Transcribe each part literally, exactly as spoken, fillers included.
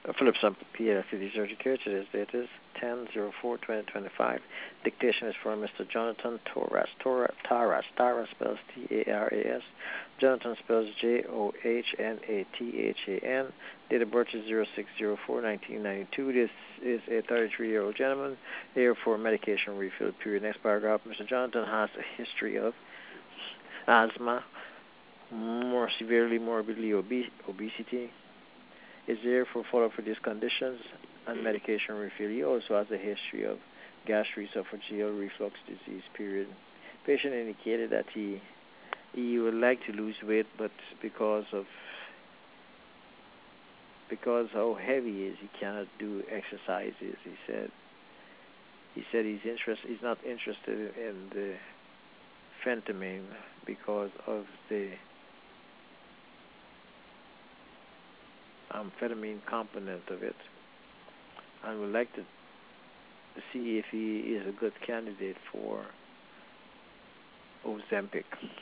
Phillips P L C Surgery Care. Today's date is ten oh four twenty twenty-five. Dictation is for Mister Jonathan Torres. Torres, Taras, Taras spells T A R A S. Jonathan spells J O H N A T H A N. Date of birth is zero six zero four nineteen ninety-two. This is a thirty-three-year-old gentleman here for medication refill period. Next paragraph. Mister Jonathan has a history of asthma, more severely morbidly obese, obesity, is there for follow-up for these conditions and medication refill. He also has a history of gastroesophageal reflux disease, period. Patient indicated that he he would like to lose weight, but because of because how heavy he is, he cannot do exercises. He said he said he's interest he's not interested in the phentermine because of the amphetamine component of it, and would like to see if he is a good candidate for Ozempic.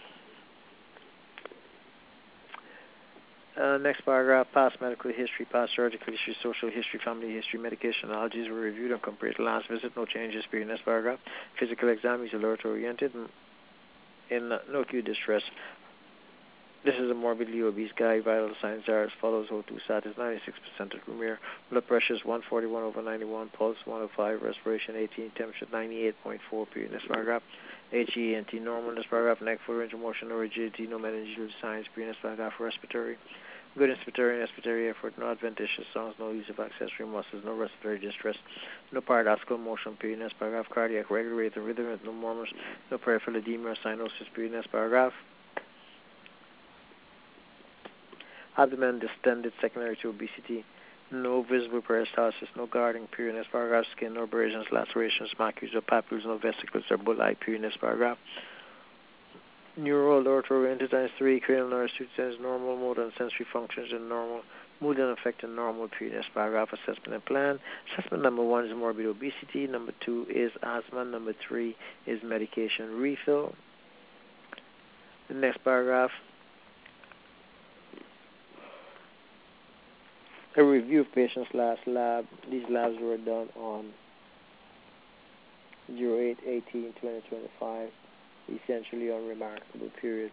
Uh, next paragraph, past medical history, past surgical history, social history, family history, medication allergies were reviewed and compared to last visit. No changes. Period. Next paragraph, physical exam is alert-oriented in no acute distress. This is a morbidly obese guy. Vital signs are as follows. O two sat is ninety-six percent at room air. Blood pressure is one forty-one over ninety-one. Pulse one oh five. Respiration eighteen. Temperature ninety-eight point four. Period. Next paragraph. H E N T normal. Next paragraph. Neck, foot range of motion, no rigidity, no meningeal signs. Period. Next paragraph. Respiratory. Good inspiratory and expiratory effort. No adventitious sounds. No use of accessory muscles. No respiratory distress. No paradoxical motion. Period. Next paragraph. Cardiac regular rate and rhythm. No murmurs. No peripheral edema or cyanosis. Period. Next paragraph. Abdomen distended secondary to obesity. No visible peristalsis, no guarding, period. Next paragraph. Skin, no abrasions, lacerations, macules or papules, no vesicles or bullae, period. Next paragraph. Neural, ortho-oriented times three, cranial nerves, two times normal, motor and sensory functions in normal, mood and affect in normal, period. Next paragraph. Assessment and plan. Assessment number one is morbid obesity. Number two is asthma. Number three is medication refill. The next paragraph. A review of patient's last lab. These labs were done on oh eight eighteen twenty twenty-five. Essentially unremarkable, period.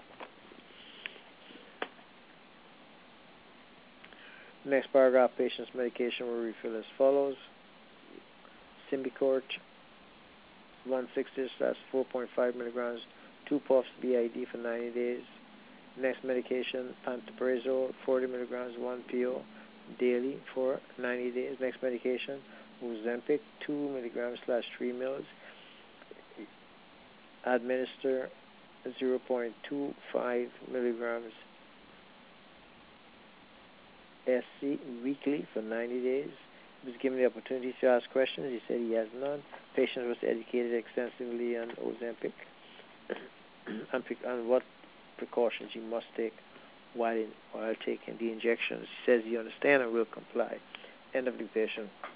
Next paragraph. Patient's medication were refilled as follows. Symbicort one sixty slash four point five milligrams, two puffs B I D for ninety days. Next medication, pantoprazole forty milligrams, one pill daily for ninety days. Next medication, Ozempic two milligrams slash three mils. Administer zero point two five milligrams S C weekly for ninety days. He was given the opportunity to ask questions. He said he has none. Patient was educated extensively on Ozempic and, and what precautions he must take while in, while taking the injections. He says he understands and will comply. End of dictation.